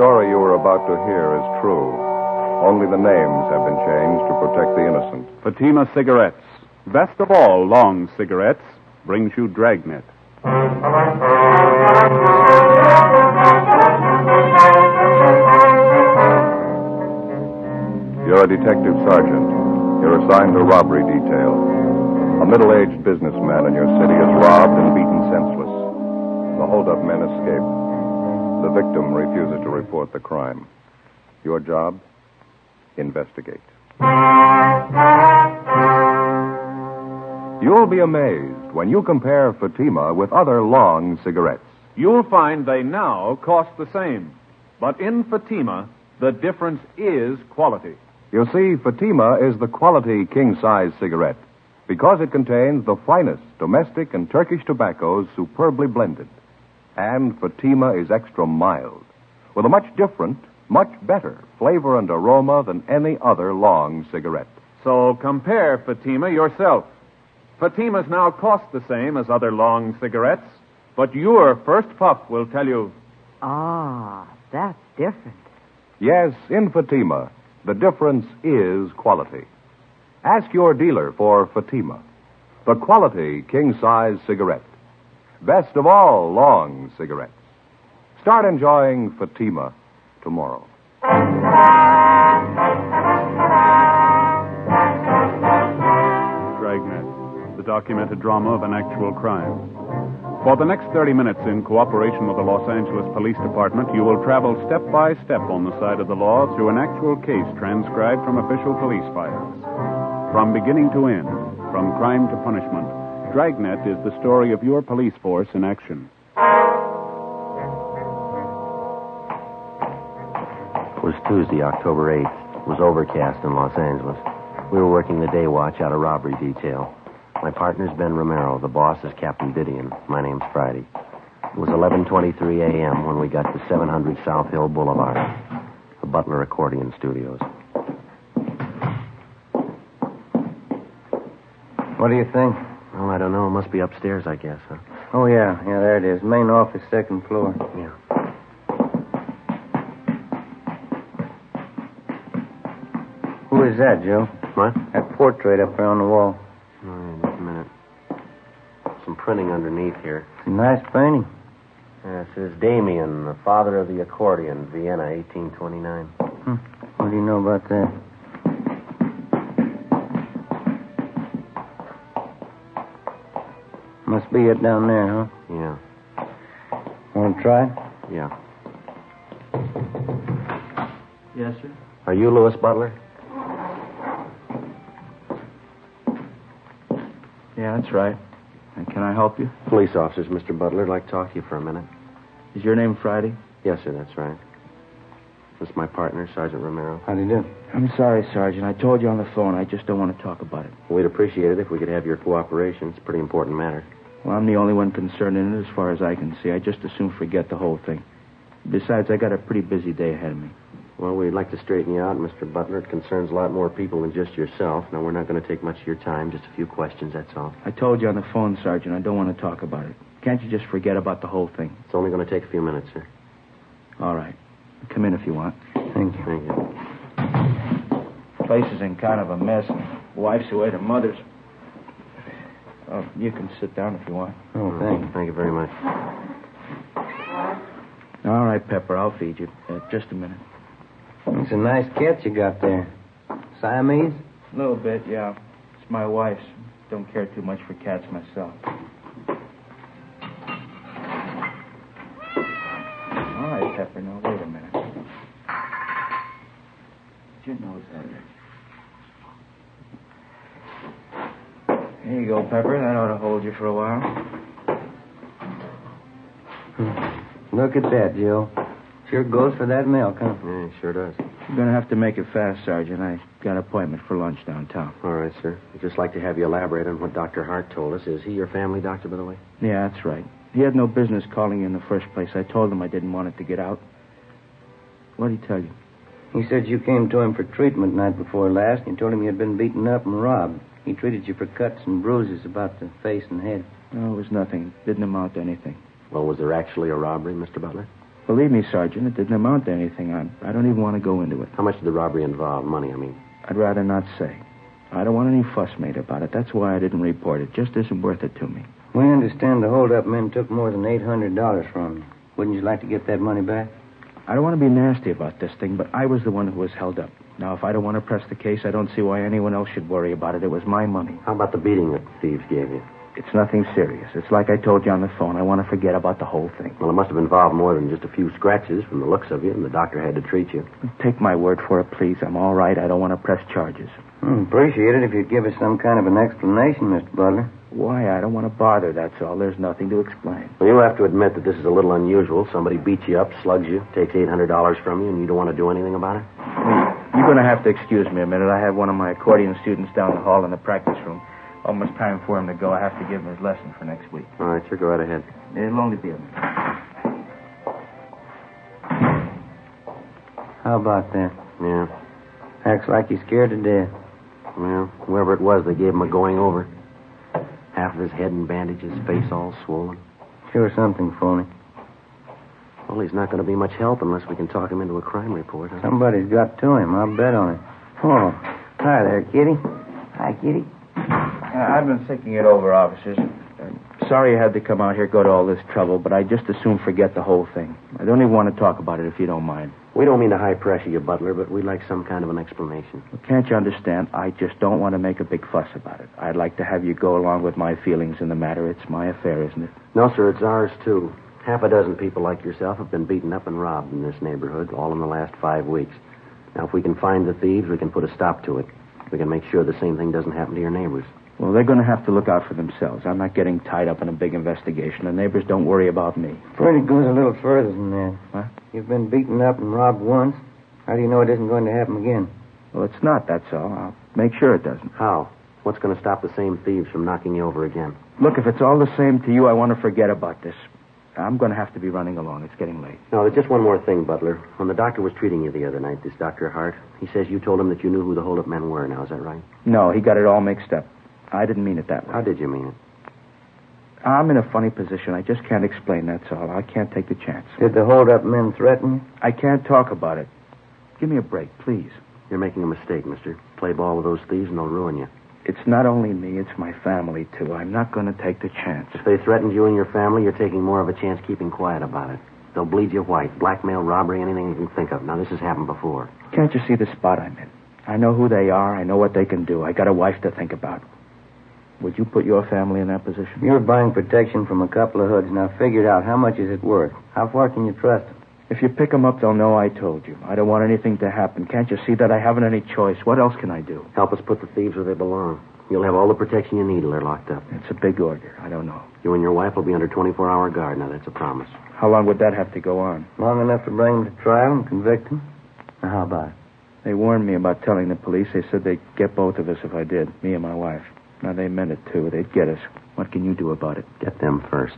story you are about to hear is true. Only the names have been changed to protect the innocent. Fatima Cigarettes, best of all long cigarettes, brings you Dragnet. You're a detective sergeant. You're assigned to robbery detail. A middle-aged businessman in your city is robbed and beaten senseless. The hold-up men escape. The victim refuses to report the crime. Your job? Investigate. You'll be amazed when you compare Fatima with other long cigarettes. You'll find they now cost the same. But in Fatima, the difference is quality. You see, Fatima is the quality king-size cigarette because it contains the finest domestic and Turkish tobaccos superbly blended. And Fatima is extra mild, with a much different, much better flavor and aroma than any other long cigarette. So compare Fatima yourself. Fatimas now cost the same as other long cigarettes, but your first puff will tell you... Ah, that's different. Yes, in Fatima, the difference is quality. Ask your dealer for Fatima, the quality king-size cigarette. Best of all long cigarettes. Start enjoying Fatima tomorrow. Dragnet, the documented drama of an actual crime. For the next 30 minutes, in cooperation with the Los Angeles Police Department, you will travel step by step on the side of the law through an actual case transcribed from official police files. From beginning to end, from crime to punishment, Dragnet is the story of your police force in action. It was Tuesday, October 8th. It was overcast in Los Angeles. We were working the day watch out of robbery detail. My partner's Ben Romero. The boss is Captain Didion. My name's Friday. It was 11:23 a.m. when we got to 700 South Hill Boulevard, the Butler Accordion Studios. What do you think? Oh, I don't know. It must be upstairs, I guess, huh? Oh, yeah, there it is. Main office, second floor. Yeah. Who is that, Joe? What? That portrait up there on the wall. Oh, yeah, just a minute. Some printing underneath here. It's a nice painting. It says Damien, the father of the accordion, Vienna, 1829. What do you know about that? Must be it down there, huh? Yeah. Want to try? Yeah. Yes, sir. Are you Louis Butler? Yeah, that's right. And can I help you? Police officers, Mr. Butler. I'd like to talk to you for a minute. Is your name Friday? Yes, sir, that's right. This is my partner, Sergeant Romero. How do you do? I'm sorry, Sergeant. I told you on the phone. I just don't want to talk about it. We'd appreciate it if we could have your cooperation. It's a pretty important matter. Well, I'm the only one concerned in it as far as I can see. I just as soon forget the whole thing. Besides, I got a pretty busy day ahead of me. Well, we'd like to straighten you out, Mr. Butler. It concerns a lot more people than just yourself. Now, we're not going to take much of your time. Just a few questions, that's all. I told you on the phone, Sergeant. I don't want to talk about it. Can't you just forget about the whole thing? It's only going to take a few minutes, sir. All right. Come in if you want. Thank you. Thank you. Place is in kind of a mess. Wife's away to mother's. Oh, you can sit down if you want. Oh, thanks. Thank you very much. All right, Pepper. I'll feed you. Just a minute. It's a nice cat you got there. Siamese? A little bit, yeah. It's my wife's. Don't care too much for cats myself. All right, Pepper. Now, wait a minute. Get your nose out of there. Here you go, Pepper. That ought to hold you for a while. Look at that, Joe. Sure goes for that milk, huh? Yeah, it sure does. You're going to have to make it fast, Sergeant. I got an appointment for lunch downtown. All right, sir. I'd just like to have you elaborate on what Dr. Hart told us. Is he your family doctor, by the way? Yeah, that's right. He had no business calling you in the first place. I told him I didn't want it to get out. What did he tell you? He said you came to him for treatment night before last, and you told him you had been beaten up and robbed. He treated you for cuts and bruises about the face and head. No, it was nothing. Didn't amount to anything. Well, was there actually a robbery, Mr. Butler? Believe me, Sergeant, it didn't amount to anything. I don't even want to go into it. How much did the robbery involve? Money, I mean. I'd rather not say. I don't want any fuss made about it. That's why I didn't report it. Just isn't worth it to me. We understand the hold-up men took more than $800 from you. Wouldn't you like to get that money back? I don't want to be nasty about this thing, but I was the one who was held up. Now, if I don't want to press the case, I don't see why anyone else should worry about it. It was my money. How about the beating that the thieves gave you? It's nothing serious. It's like I told you on the phone. I want to forget about the whole thing. Well, it must have involved more than just a few scratches from the looks of you, and the doctor had to treat you. Take my word for it, please. I'm all right. I don't want to press charges. Appreciate it if you'd give us some kind of an explanation, Mr. Butler. Why? I don't want to bother, that's all. There's nothing to explain. Well, you'll have to admit that this is a little unusual. Somebody beats you up, slugs you, takes $800 from you, and you don't want to do anything about it? You're going to have to excuse me a minute. I have one of my accordion students down the hall in the practice room. Almost time for him to go. I have to give him his lesson for next week. All right, sir, go right ahead. It'll only be a minute. How about that? Yeah. Acts like he's scared to death. Well, whoever it was, they gave him a going over. Half of his head in bandages, face all swollen. Sure something phony. Well, he's not going to be much help unless we can talk him into a crime report. Huh? Somebody's got to him. I'll bet on it. Oh, hi there, Kitty. Hi, Kitty. I've been thinking it over, officers. Sorry I had to come out here, go to all this trouble, but I just as soon forget the whole thing. I don't even want to talk about it if you don't mind. We don't mean to high pressure you, Butler, but we'd like some kind of an explanation. Well, can't you understand? I just don't want to make a big fuss about it. I'd like to have you go along with my feelings in the matter. It's my affair, isn't it? No, sir, it's ours, too. Half a dozen people like yourself have been beaten up and robbed in this neighborhood, all in the last 5 weeks. Now, if we can find the thieves, we can put a stop to it. We can make sure the same thing doesn't happen to your neighbors. Well, they're going to have to look out for themselves. I'm not getting tied up in a big investigation. The neighbors don't worry about me. Fred, it goes a little further than that. What? You've been beaten up and robbed once. How do you know it isn't going to happen again? Well, it's not, that's all. I'll make sure it doesn't. How? What's going to stop the same thieves from knocking you over again? Look, if it's all the same to you, I want to forget about this. I'm going to have to be running along. It's getting late. No, there's just one more thing, Butler. When the doctor was treating you the other night, this Dr. Hart, he says you told him that you knew who the hold-up men were. Now, is that right? No, he got it all mixed up. I didn't mean it that way. How did you mean it? I'm in a funny position. I just can't explain, that's all. I can't take the chance. Did the hold-up men threaten you? I can't talk about it. Give me a break, please. You're making a mistake, mister. Play ball with those thieves and they'll ruin you. It's not only me, it's my family, too. I'm not going to take the chance. If they threatened you and your family, you're taking more of a chance keeping quiet about it. They'll bleed you white. Blackmail, robbery, anything you can think of. Now, this has happened before. Can't you see the spot I'm in? I know who they are. I know what they can do. I got a wife to think about. Would you put your family in that position? You're buying protection from a couple of hoods. Now, figure it out. How much is it worth? How far can you trust them? If you pick them up, they'll know I told you. I don't want anything to happen. Can't you see that I haven't any choice? What else can I do? Help us put the thieves where they belong. You'll have all the protection you need till they're locked up. It's a big order. I don't know. You and your wife will be under 24-hour guard. Now, that's a promise. How long would that have to go on? Long enough to bring them to trial and convict them? Now, how about it? They warned me about telling the police. They said they'd get both of us if I did, me and my wife. Now, they meant it, too. They'd get us. What can you do about it? Get them first.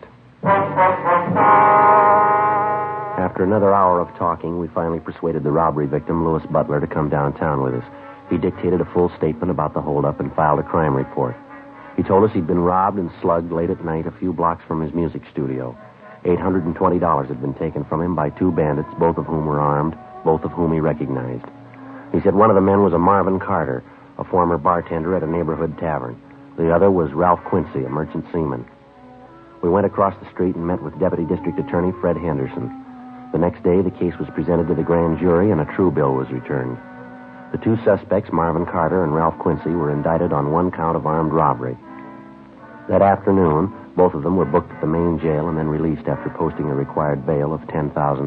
After another hour of talking, we finally persuaded the robbery victim, Louis Butler, to come downtown with us. He dictated a full statement about the holdup and filed a crime report. He told us he'd been robbed and slugged late at night a few blocks from his music studio. $820 had been taken from him by two bandits, both of whom were armed, both of whom he recognized. He said one of the men was a Marvin Carter, a former bartender at a neighborhood tavern. The other was Ralph Quincy, a merchant seaman. We went across the street and met with Deputy District Attorney Fred Henderson. The next day, the case was presented to the grand jury and a true bill was returned. The two suspects, Marvin Carter and Ralph Quincy, were indicted on one count of armed robbery. That afternoon, both of them were booked at the main jail and then released after posting a required bail of $10,000.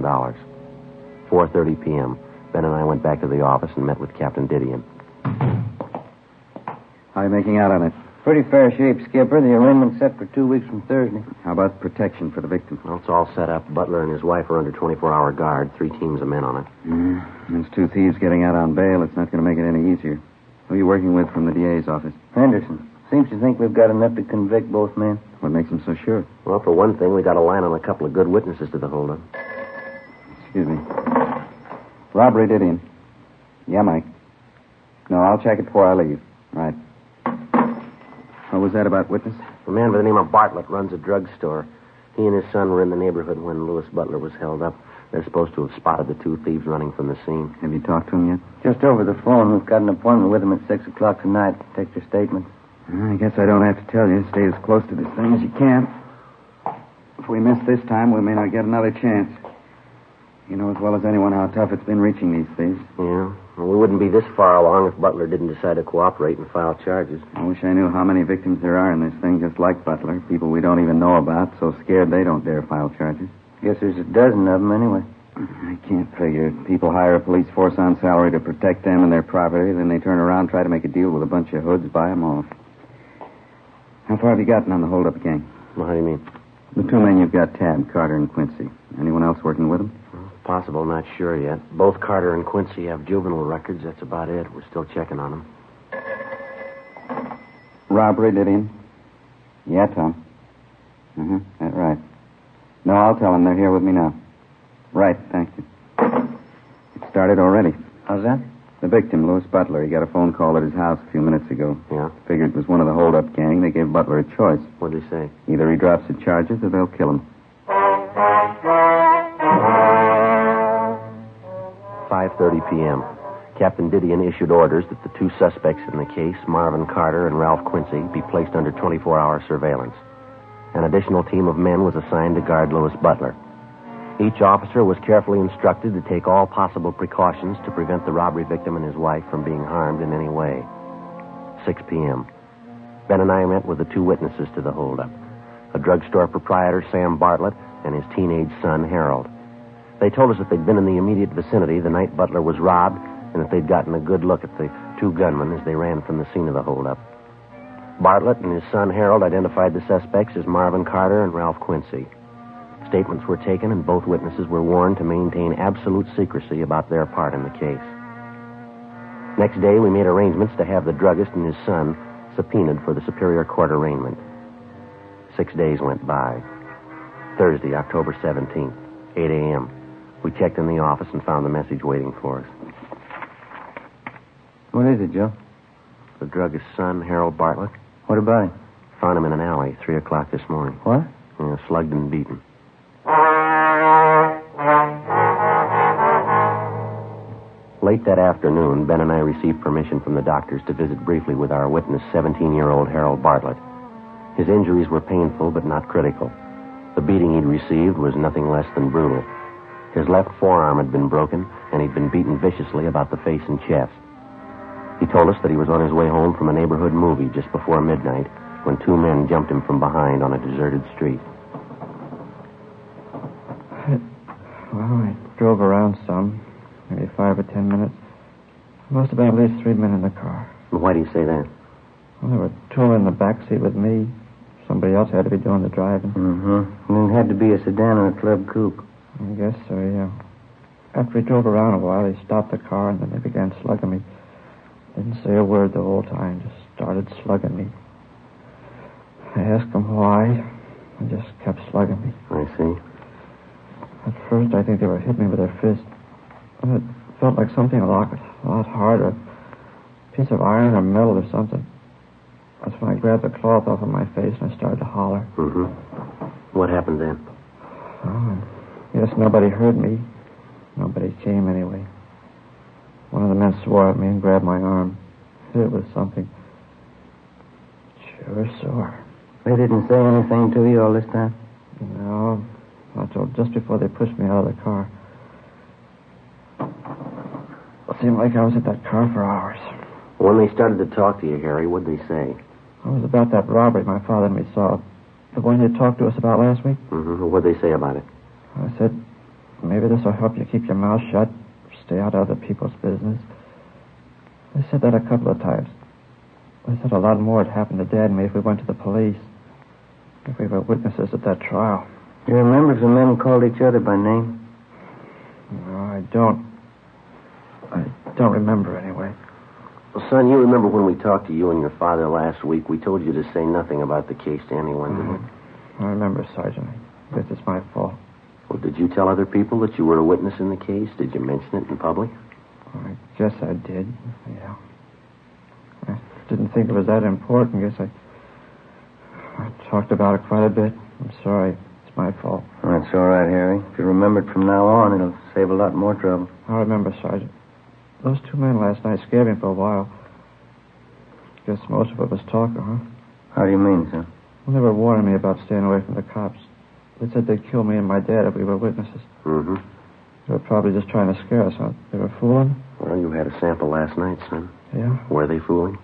4:30 p.m. Ben and I went back to the office and met with Captain Didion. How are you making out on it? Pretty fair shape, Skipper. The arraignment's set for 2 weeks from Thursday. How about protection for the victim? Well, it's all set up. Butler and his wife are under 24-hour guard. 3 teams of men on it. There's 2 thieves getting out on bail. It's not going to make it any easier. Who are you working with from the DA's office? Henderson. Seems to think we've got enough to convict both men. What makes him so sure? Well, for one thing, we got a line on a couple of good witnesses to the holdup. Excuse me. Robbery, Didion. Yeah, Mike. No, I'll check it before I leave. Right. What was that about witness? A man by the name of Bartlett runs a drugstore. He and his son were in the neighborhood when Louis Butler was held up. They're supposed to have spotted the two thieves running from the scene. Have you talked to them yet? Just over the phone. We've got an appointment with them at 6 o'clock tonight. Take their statements. I guess I don't have to tell you. Stay as close to this thing as you can. If we miss this time, we may not get another chance. You know as well as anyone how tough it's been reaching these thieves. Yeah. Well, we wouldn't be this far along if Butler didn't decide to cooperate and file charges. I wish I knew how many victims there are in this thing just like Butler. People we don't even know about, so scared they don't dare file charges. Guess there's a dozen of them anyway. I can't figure it. People hire a police force on salary to protect them and their property, then they turn around and try to make a deal with a bunch of hoods, buy them off. How far have you gotten on the hold-up gang? Well, how do you mean? The two men you've got tabbed, Carter and Quincy. Anyone else working with them? Possible, not sure yet. Both Carter and Quincy have juvenile records. That's about it. We're still checking on them. Robbery, Didion? Yeah, Tom. That's right. No, I'll tell them they're here with me now. Right, thank you. It started already. How's that? The victim, Louis Butler, he got a phone call at his house a few minutes ago. Yeah? Figured it was one of the hold-up gang. They gave Butler a choice. What'd they say? Either he drops the charges or they'll kill him. 5:30 p.m. Captain Didion issued orders that the two suspects in the case, Marvin Carter and Ralph Quincy, be placed under 24-hour surveillance. An additional team of men was assigned to guard Louis Butler. Each officer was carefully instructed to take all possible precautions to prevent the robbery victim and his wife from being harmed in any way. 6 p.m. Ben and I met with the two witnesses to the holdup, a drugstore proprietor, Sam Bartlett, and his teenage son, Harold. They told us that they'd been in the immediate vicinity the night Butler was robbed and that they'd gotten a good look at the two gunmen as they ran from the scene of the holdup. Bartlett and his son, Harold, identified the suspects as Marvin Carter and Ralph Quincy. Statements were taken and both witnesses were warned to maintain absolute secrecy about their part in the case. Next day, we made arrangements to have the druggist and his son subpoenaed for the Superior Court arraignment. 6 days went by. Thursday, October 17th, 8 a.m. We checked in the office and found the message waiting for us. What is it, Joe? The druggist's son, Harold Bartlett. What about him? Found him in an alley, 3 o'clock this morning. What? Yeah, slugged and beaten. Late that afternoon, Ben and I received permission from the doctors to visit briefly with our witness, 17-year-old Harold Bartlett. His injuries were painful but not critical. The beating he'd received was nothing less than brutal. His left forearm had been broken, and he'd been beaten viciously about the face and chest. He told us that he was on his way home from a neighborhood movie just before midnight when two men jumped him from behind on a deserted street. Well, I drove around some, maybe 5 or 10 minutes. There must have been at least 3 men in the car. Why do you say that? Well, there were 2 in the back seat with me. Somebody else had to be doing the driving. And it had to be a sedan or a club coupe. I guess so, yeah. After we drove around a while, they stopped the car and then they began slugging me. Didn't say a word the whole time, just started slugging me. I asked them why, and just kept slugging me. I see. At first, I think they were hitting me with their fist. And it felt like something a lot harder. A piece of iron or metal or something. That's when I grabbed the cloth off of my face and I started to holler. What happened then? Oh, yes, nobody heard me. Nobody came anyway. One of the men swore at me and grabbed my arm. It was something. Sure sore. They didn't say anything to you all this time? No, not till just before they pushed me out of the car. It seemed like I was at that car for hours. When they started to talk to you, Harry, what'd they say? It was about that robbery my father and me saw. The one you talked to us about last week? What'd they say about it? I said, maybe this will help you keep your mouth shut, stay out of other people's business. They said that a couple of times. They said a lot more had happened to Dad and me if we went to the police. If we were witnesses at that trial. You remember if the men called each other by name? No, I don't. I don't remember anyway. Well, son, you remember when we talked to you and your father last week, we told you to say nothing about the case to anyone, didn't we? I remember, Sergeant. I guess it's my fault. Well, did you tell other people that you were a witness in the case? Did you mention it in public? I guess I did, yeah. I didn't think it was that important. I guess I talked about it quite a bit. I'm sorry. It's my fault. That's all right, Harry. If you remember it from now on, it'll save a lot more trouble. I remember, Sergeant. Those two men last night scared me for a while. Guess most of it was talk, huh? How do you mean, sir? Well, they were warning me about staying away from the cops. They said they'd kill me and my dad if we were witnesses. Mm-hmm. They were probably just trying to scare us, huh? They were fooling? Well, you had a sample last night, son. Yeah? Were they fooling?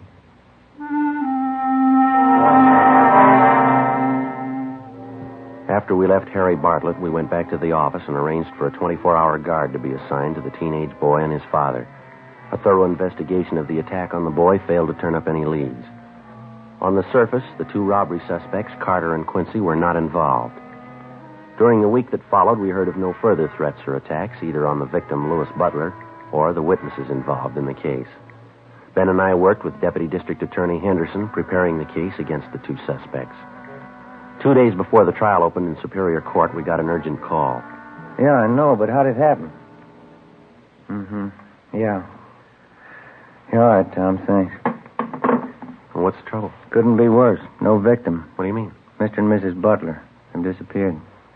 After we left Harry Bartlett, we went back to the office and arranged for a 24-hour guard to be assigned to the teenage boy and his father. A thorough investigation of the attack on the boy failed to turn up any leads. On the surface, the two robbery suspects, Carter and Quincy, were not involved. During the week that followed, we heard of no further threats or attacks, either on the victim, Louis Butler, or the witnesses involved in the case. Ben and I worked with Deputy District Attorney Henderson, preparing the case against the two suspects. 2 days before the trial opened in Superior Court, we got an urgent call. Yeah, I know, but how did it happen? Mm-hmm. Yeah. Yeah, all right, Tom, thanks. What's the trouble? Couldn't be worse. No victim. What do you mean? Mr. and Mrs. Butler have disappeared.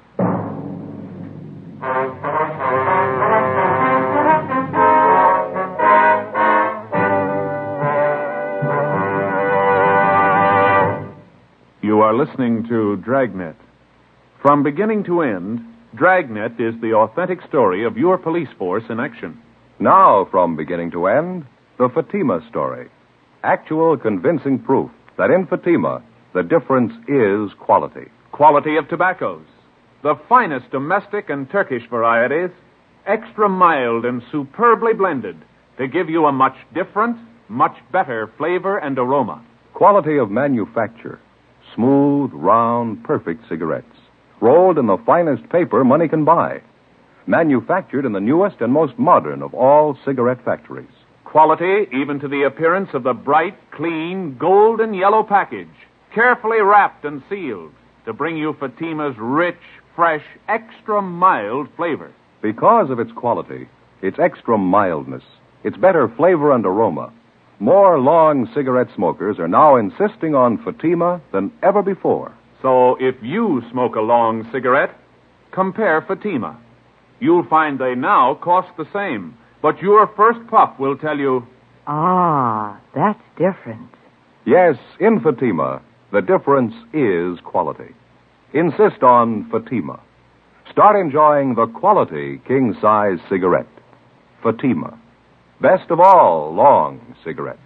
You are listening to Dragnet. From beginning to end, Dragnet is the authentic story of your police force in action. Now, from beginning to end, the Fatima story. Actual convincing proof that in Fatima, the difference is quality. Quality of tobaccos. The finest domestic and Turkish varieties, extra mild and superbly blended to give you a much different, much better flavor and aroma. Quality of manufacture. Smooth, round, perfect cigarettes. Rolled in the finest paper money can buy. Manufactured in the newest and most modern of all cigarette factories. Quality even to the appearance of the bright, clean, gold and yellow package, carefully wrapped and sealed to bring you Fatima's rich, fresh, extra mild flavor. Because of its quality, its extra mildness, its better flavor and aroma, more long cigarette smokers are now insisting on Fatima than ever before. So if you smoke a long cigarette, compare Fatima. You'll find they now cost the same, but your first puff will tell you, Ah, that's different. Yes, in Fatima, the difference is quality. Insist on Fatima. Start enjoying the quality king-size cigarette. Fatima. Best of all long cigarettes.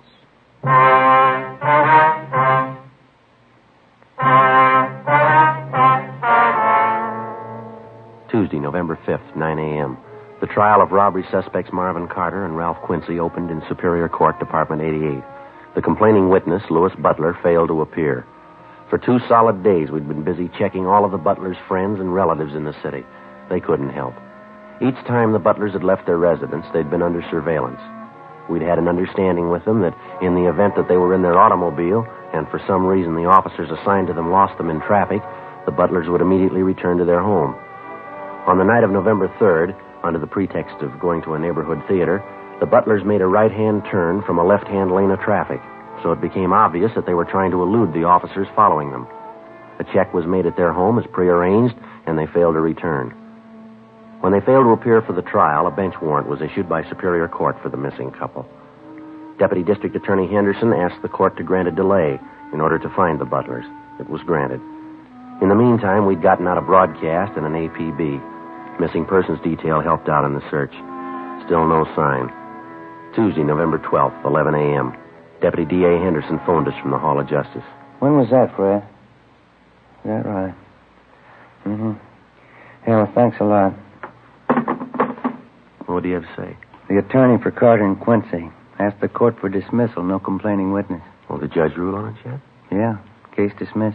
Tuesday, November 5th, 9 a.m. The trial of robbery suspects Marvin Carter and Ralph Quincy opened in Superior Court, Department 88. The complaining witness, Louis Butler, failed to appear. For 2 solid days, we'd been busy checking all of the Butler's friends and relatives in the city. They couldn't help. Each time the Butlers had left their residence, they'd been under surveillance. We'd had an understanding with them that in the event that they were in their automobile, and for some reason the officers assigned to them lost them in traffic, the Butlers would immediately return to their home. On the night of November 3rd, under the pretext of going to a neighborhood theater, the Butlers made a right-hand turn from a left-hand lane of traffic, so it became obvious that they were trying to elude the officers following them. A check was made at their home as prearranged, and they failed to return. When they failed to appear for the trial, a bench warrant was issued by Superior Court for the missing couple. Deputy District Attorney Henderson asked the court to grant a delay in order to find the Butlers. It was granted. In the meantime, we'd gotten out a broadcast and an APB. Missing persons detail helped out in the search. Still no sign. Tuesday, November 12th, 11 a.m. Deputy D.A. Henderson phoned us from the Hall of Justice. When was that, Fred? Is that right? Mm-hmm. Yeah, well, thanks a lot. What do you have to say? The attorney for Carter and Quincy asked the court for dismissal, no complaining witness. Will the judge rule on it yet? Yeah, case dismissed.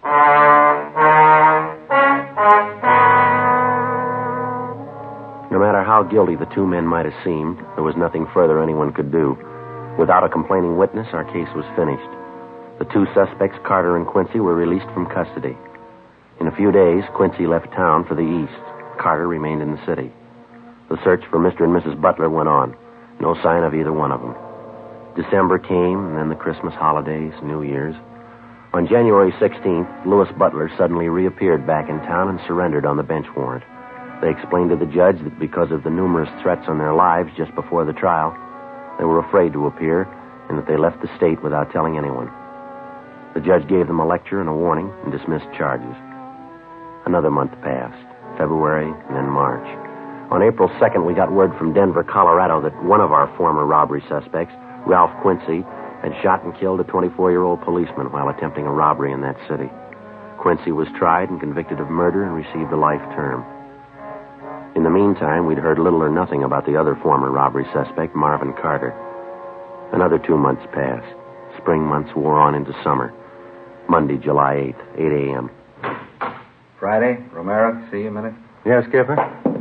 No matter how guilty the two men might have seemed, there was nothing further anyone could do. Without a complaining witness, our case was finished. The two suspects, Carter and Quincy, were released from custody. In a few days, Quincy left town for the east. Carter remained in the city. The search for Mr. and Mrs. Butler went on. No sign of either one of them. December came, and then the Christmas holidays, New Year's. On January 16th, Louis Butler suddenly reappeared back in town and surrendered on the bench warrant. They explained to the judge that because of the numerous threats on their lives just before the trial, they were afraid to appear and that they left the state without telling anyone. The judge gave them a lecture and a warning and dismissed charges. Another month passed, February and then March. On April 2nd, we got word from Denver, Colorado, that one of our former robbery suspects, Ralph Quincy, had shot and killed a 24-year-old policeman while attempting a robbery in that city. Quincy was tried and convicted of murder and received a life term. In the meantime, we'd heard little or nothing about the other former robbery suspect, Marvin Carter. Another 2 months passed. Spring months wore on into summer. Monday, July 8th, 8 a.m. Friday, Romero, see you a minute. Yeah, Skipper?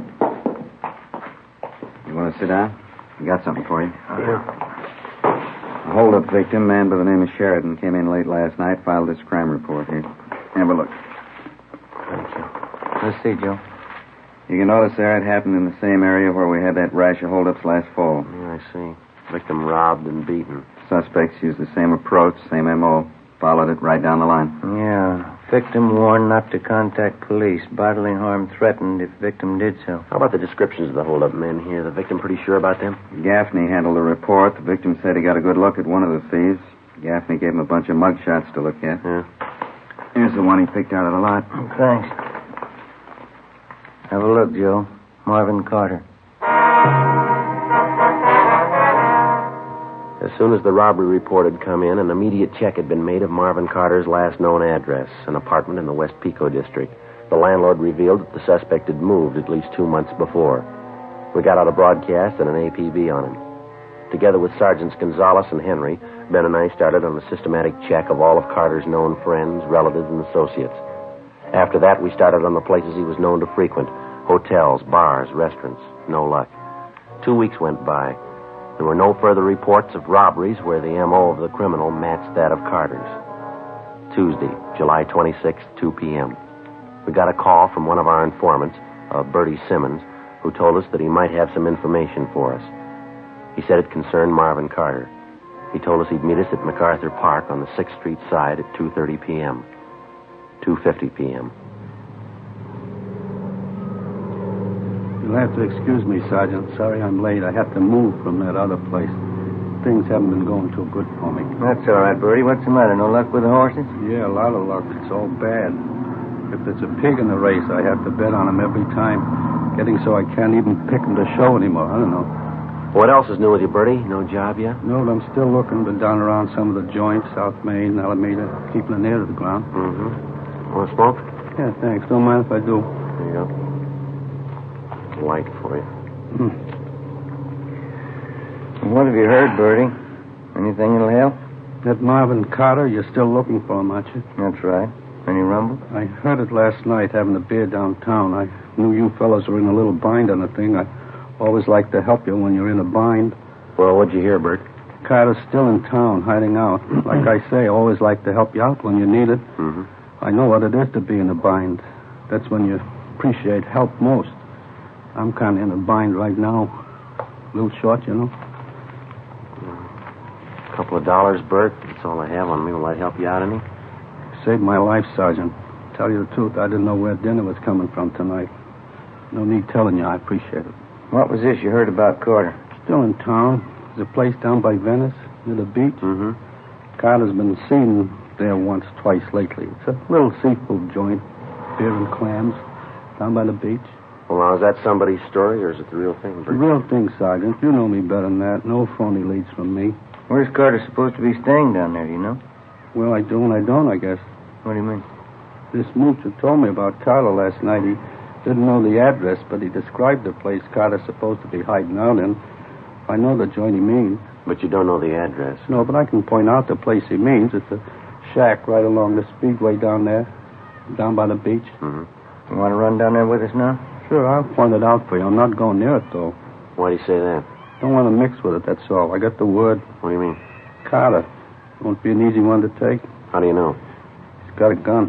You want to sit down? I got something for you. A hold-up victim, man by the name of Sheridan, came in late last night, filed this crime report here. Have a look. Thank you. Let's see, Joe. You can notice there it happened in the same area where we had that rash of hold-ups last fall. Yeah, I see. Victim robbed and beaten. Suspects used the same approach, same M.O., followed it right down the line. Yeah. Victim warned not to contact police. Bodily harm threatened if victim did so. How about the descriptions of the hold-up men here? The victim pretty sure about them? Gaffney handled the report. The victim said he got a good look at one of the thieves. Gaffney gave him a bunch of mugshots to look at. Yeah. Here's the one he picked out of the lot. Thanks. Have a look, Joe. Marvin Carter. As soon as the robbery report had come in, an immediate check had been made of Marvin Carter's last known address, an apartment in the West Pico district. The landlord revealed that the suspect had moved at least 2 months before. We got out a broadcast and an APB on him. Together with Sergeants Gonzalez and Henry, Ben and I started on a systematic check of all of Carter's known friends, relatives, and associates. After that, we started on the places he was known to frequent: hotels, bars, restaurants. No luck. 2 weeks went by. There were no further reports of robberies where the M.O. of the criminal matched that of Carter's. Tuesday, July 26th, 2 p.m. We got a call from one of our informants, Bertie Simmons, who told us that he might have some information for us. He said it concerned Marvin Carter. He told us he'd meet us at MacArthur Park on the 6th Street side at 2:30 p.m. 2:50 p.m. You'll have to excuse me, Sergeant. Sorry I'm late. I had to move from that other place. Things haven't been going too good for me. That's all right, Bertie. What's the matter? No luck with the horses? Yeah, a lot of luck. It's all bad. If there's a pig in the race, I have to bet on him every time. Getting so I can't even pick him to show anymore. I don't know. What else is new with you, Bertie? No job yet? No, I'm still looking. Been down around some of the joints, South Main, Alameda, keeping an ear to the ground. Mm-hmm. Want to smoke? Yeah, thanks. Don't mind if I do. There you go. Light for you. What have you heard, Bertie? Anything that'll help? That Marvin Carter, you're still looking for him, aren't you? That's right. Any rumble? I heard it last night having a beer downtown. I knew you fellows were in a little bind on the thing. I always like to help you when you're in a bind. Well, what'd you hear, Bert? Carter's still in town, hiding out. Like I say, I always like to help you out when you need it. Mm-hmm. I know what it is to be in a bind. That's when you appreciate help most. I'm kind of in a bind right now. A little short, you know. A couple of dollars, Bert. That's all I have on me. Will I help you out any? Saved my life, Sergeant. Tell you the truth, I didn't know where dinner was coming from tonight. No need telling you. I appreciate it. What was this you heard about Carter? Still in town. There's a place down by Venice, near the beach. Mm-hmm. Carter's been seen there once, twice lately. It's a little seafood joint. Beer and clams. Down by the beach. Well, now, is that somebody's story, or is it the real thing, Bert? The real thing, Sergeant. You know me better than that. No phony leads from me. Where's Carter supposed to be staying down there, do you know? Well, I do and I don't, I guess. What do you mean? This moocher told me about Carter last night. He didn't know the address, but he described the place Carter's supposed to be hiding out in. I know the joint he means. But you don't know the address. No, but I can point out the place he means. It's a shack right along the speedway down there, down by the beach. Mm-hmm. You want to run down there with us now? Sure, I'll point it out for you. I'm not going near it, though. Why do you say that? Don't want to mix with it, that's all. I got the word. What do you mean? Carter. Won't be an easy one to take. How do you know? He's got a gun.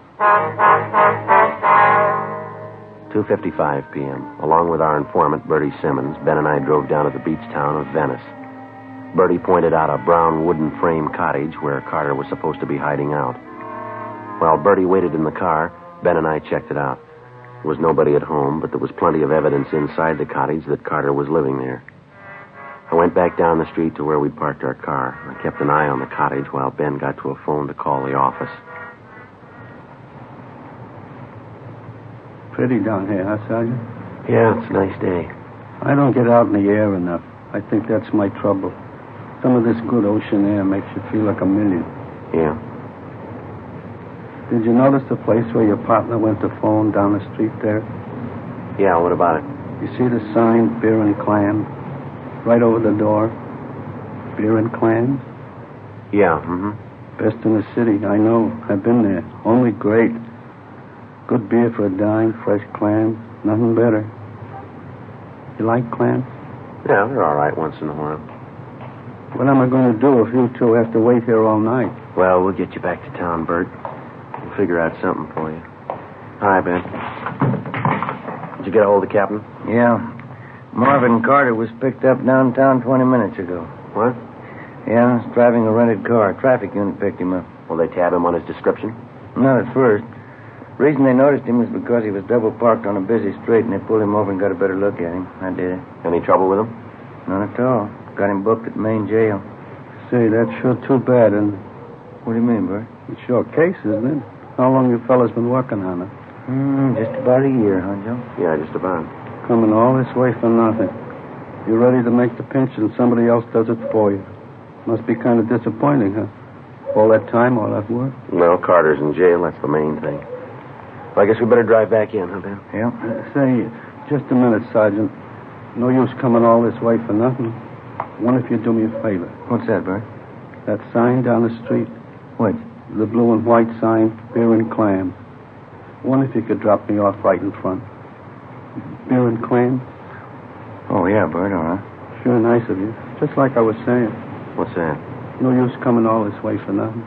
2:55 p.m. Along with our informant, Bertie Simmons, Ben and I drove down to the beach town of Venice. Bertie pointed out a brown wooden frame cottage where Carter was supposed to be hiding out. While Bertie waited in the car, Ben and I checked it out. There was nobody at home, but there was plenty of evidence inside the cottage that Carter was living there. I went back down the street to where we'd parked our car. I kept an eye on the cottage while Ben got to a phone to call the office. Pretty down here, huh, Sergeant? Yeah, it's a nice day. I don't get out in the air enough. I think that's my trouble. Some of this good ocean air makes you feel like a million. Yeah. Did you notice the place where your partner went to phone down the street there? Yeah, what about it? You see the sign, Beer and Clams? Right over the door. Beer and Clams? Yeah, mm-hmm. Best in the city, I know. I've been there. Only great. Good beer for a dime, fresh clams. Nothing better. You like clams? Yeah, they're all right once in a while. What am I going to do if you two have to wait here all night? Well, we'll get you back to town, Bert. We'll figure out something for you. Hi, Ben. Did you get a hold of the captain? Yeah. Marvin Carter was picked up downtown 20 minutes ago. What? Yeah, he's driving a rented car. Traffic unit picked him up. Will they tab him on his description? Not at first. Reason they noticed him was because he was double parked on a busy street, and they pulled him over and got a better look at him. I did it. Any trouble with him? None at all. Got him booked at Main Jail. Say, that's sure too bad, and What do you mean, Bert? it's your case, isn't it? How long you fellas been working on it? Just about a year, huh, Joe? Yeah, just about. Coming all this way for nothing. You're ready to make the pinch, and somebody else does it for you. Must be kind of disappointing, huh? All that time, all that work. Well, Carter's in jail. That's the main thing. Well, I guess we better drive back in, huh, Ben? Yeah. Say, just a minute, Sergeant. No use coming all this way for nothing. One, if you do me a favor. What's that, Bert? That sign down the street. What? The blue and white sign, Beer and Clams. One, if you could drop me off right in front. Beer and Clams? Oh, yeah, Bert, all right. Sure nice of you. Just like I was saying. What's that? No use coming all this way for nothing.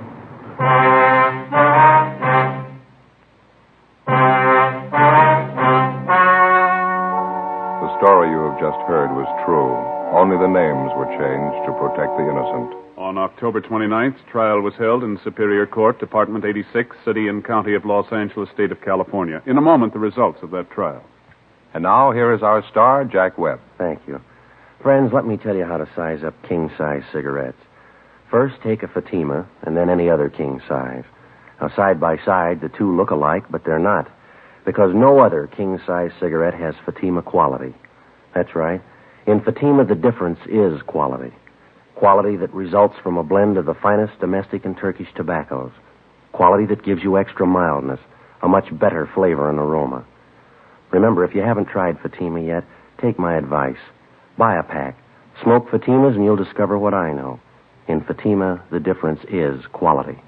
The story you have just heard was true. Only the names were changed to protect the innocent. On October 29th, trial was held in Superior Court, Department 86, City and County of Los Angeles, State of California. In a moment, the results of that trial. And now, here is our star, Jack Webb. Thank you. Friends, let me tell you how to size up king-size cigarettes. First, take a Fatima, and then any other king size. Now, side by side, the two look alike, but they're not. Because no other king-size cigarette has Fatima quality. That's right. In Fatima, the difference is quality. Quality that results from a blend of the finest domestic and Turkish tobaccos. Quality that gives you extra mildness, a much better flavor and aroma. Remember, if you haven't tried Fatima yet, take my advice. Buy a pack. Smoke Fatimas and you'll discover what I know. In Fatima, the difference is quality.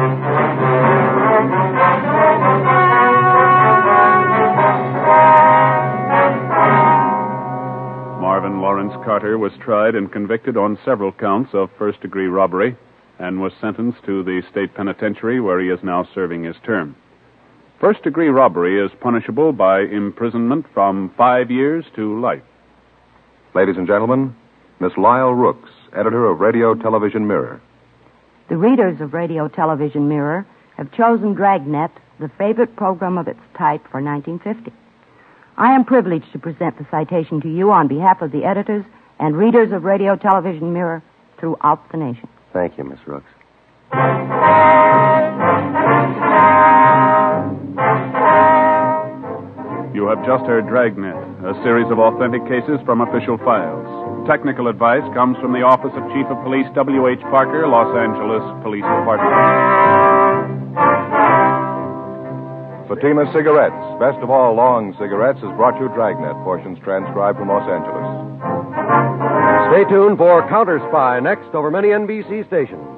Marvin Lawrence Carter was tried and convicted on several counts of first-degree robbery and was sentenced to the state penitentiary where he is now serving his term. First-degree robbery is punishable by imprisonment from 5 years to life. Ladies and gentlemen, Miss Lyle Rooks, editor of Radio Television Mirror. The readers of Radio Television Mirror have chosen Dragnet, the favorite program of its type, for 1950. I am privileged to present the citation to you on behalf of the editors and readers of Radio Television Mirror throughout the nation. Thank you, Miss Rooks. You have just heard Dragnet, a series of authentic cases from official files. Technical advice comes from the Office of Chief of Police W.H. Parker, Los Angeles Police Department. Fatima Cigarettes, best of all long cigarettes, has brought you Dragnet, portions transcribed from Los Angeles. Stay tuned for Counter Spy next over many NBC stations.